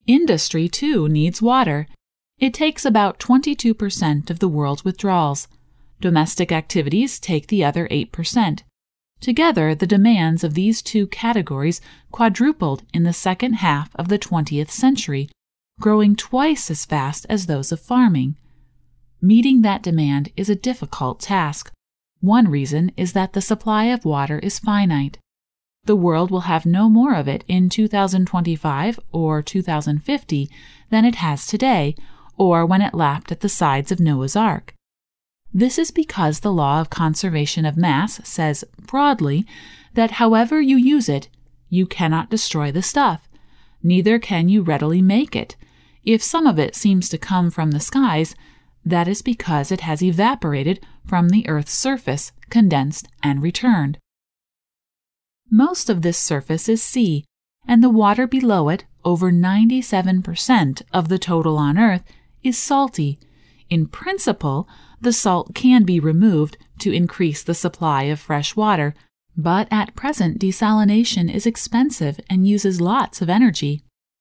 Industry, too, needs water. It takes about 22% of the world's withdrawals. Domestic activities take the other 8%. Together, the demands of these two categories quadrupled in the second half of the 20th century, growing twice as fast as those of farming. Meeting that demand is a difficult task. One reason is that the supply of water is finite. The world will have no more of it in 2025 or 2050 than it has today, or when it lapped at the sides of Noah's Ark. This is because the law of conservation of mass says, broadly, that however you use it, you cannot destroy the stuff. Neither can you readily make it. If some of it seems to come from the skies, that is because it has evaporated from the Earth's surface, condensed, and returned. Most of this surface is sea, and the water below it, over 97% of the total on Earth, is salty. In principle, the salt can be removed to increase the supply of fresh water, but at present desalination is expensive and uses lots of energy.